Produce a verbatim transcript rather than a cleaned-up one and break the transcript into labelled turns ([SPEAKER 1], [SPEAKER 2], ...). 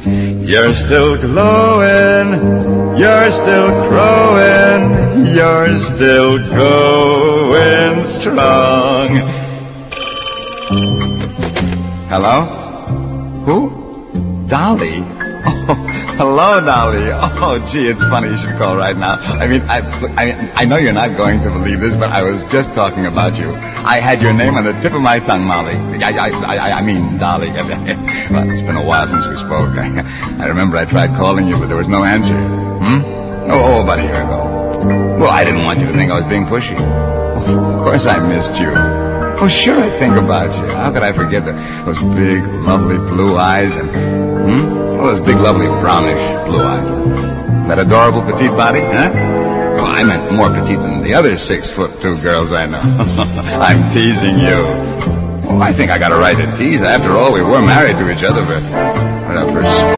[SPEAKER 1] You're still glowing, you're still crowing, you're still going strong. Hello? Who? Dolly? Oh, hello, Dolly. Oh, gee, it's funny you should call right now. I mean, I, I, I know you're not going to believe this, but I was just talking about you. I had your name on the tip of my tongue, Molly. I, I, I, I mean, Dolly. Well, it's been a while since we spoke. I, I remember I tried calling you, but there was no answer. Hmm? Oh, oh, about a year ago. Well, I didn't want you to think I was being pushy. Of course I missed you. Oh, sure, I think about you. How could I forget the, those big, lovely blue eyes and, hmm? Oh, those big, lovely, brownish blue eyes. That adorable petite body, huh? Well, I meant more petite than the other six-foot-two girls I know. I'm teasing you. Oh, I think I got a right to tease. After all, we were married to each other for, for